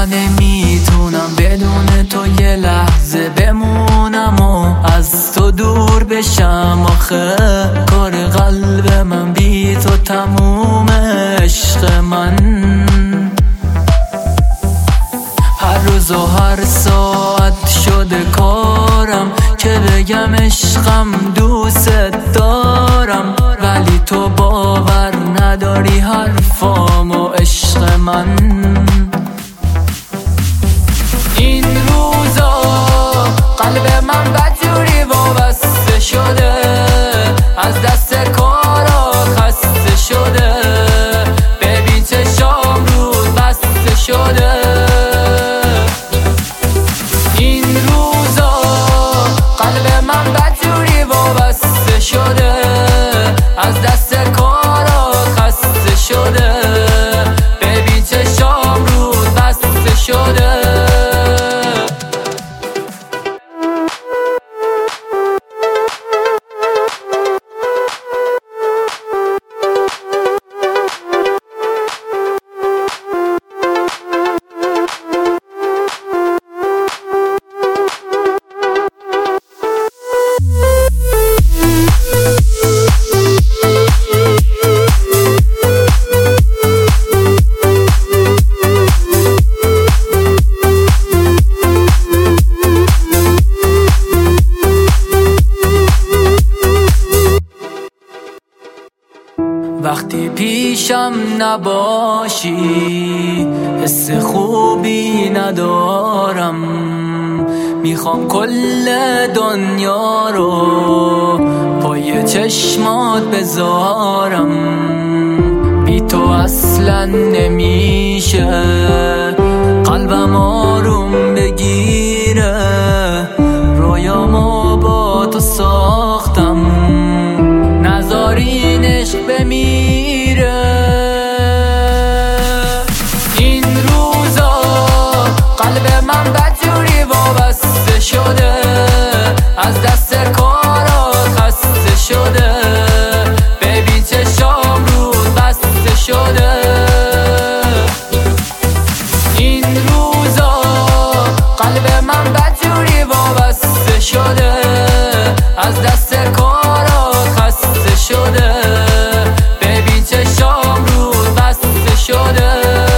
نمیتونم بدون تو یه لحظه بمونم و از تو دور بشم. آخه کار قلب من بی تو تموم. عشق من هر روز و هر ساعت شده کارم که بگم عشقم دوست دارم، ولی تو باور نداری حرفامو. عشق من این روزا قلب من بدجوری وابسته شده، از دست کارا خسته شده. ببین چشام رود بسته شده. این روزا قلب من بدجوری وابسته شده، از دست کارا خسته شده. ببین چشام رود بسته شده. وقتی پیشم نباشی حس خوبی ندارم. میخوام کل دنیا رو پای چشمات بذارم. بی تو اصلا نمیشه قلبم آروم بگیره. رویامو با تو ساختم نذارین عشق بمیره. این روزا قلب من بدجوری وابسته شده، از دست کارا خسته شده. ببین چشام رود بسته شده. این روزا قلب من بدجوری وابسته شده، از دست کارا خسته شده. ببین چشام رود بسته شده.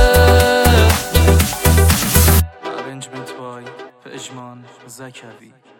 Arrangement by پژمان زکوی.